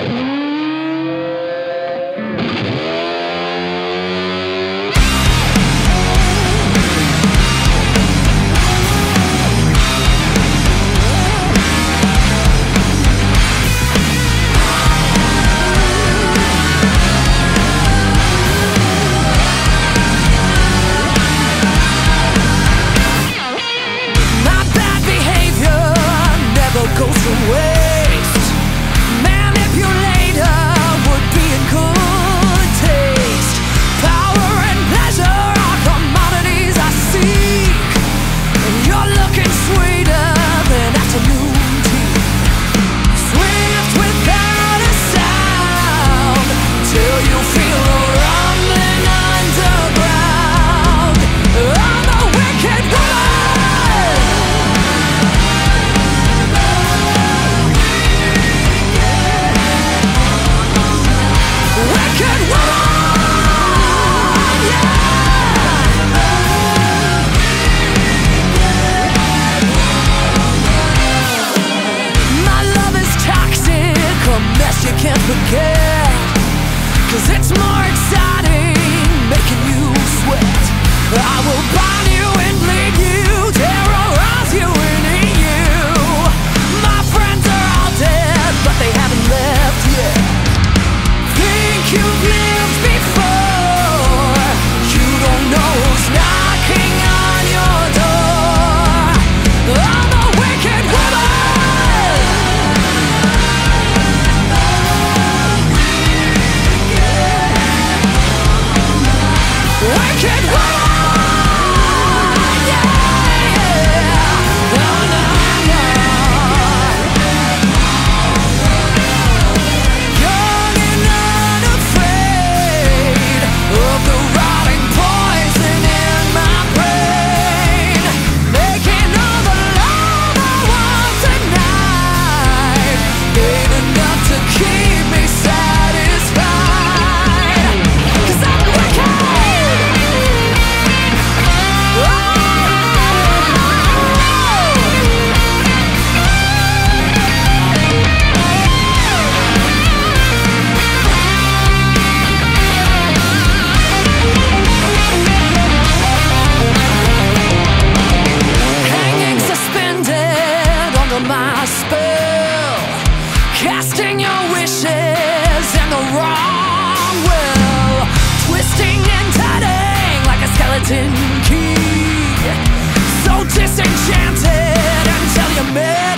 Goes to waste. Manipulator would be in good taste. Power and pleasure are commodities I seek, and you're looking sweeter than afternoon tea. Swift without a sound till you feel a rumbling underground. I'm a wicked woman. You can't forget, 'cause it's more exciting making you sweat. I will bind you and bleed you, terrorize you and eat you. My friends are all dead, but they haven't left yet. Think you've lived before, you don't know who's knocking on your door. I'm a wicked woman. Wicked woman, yeah. No, no, no. Young and unafraid of the rotting poison in my brain, making all the love I want tonight ain't enough to keep me satisfied. 'Cause I'm wicked. Hanging suspended under my spell, casting your wishes in the wrong well, twisting and turning like a skeleton key, so disenchanted until you met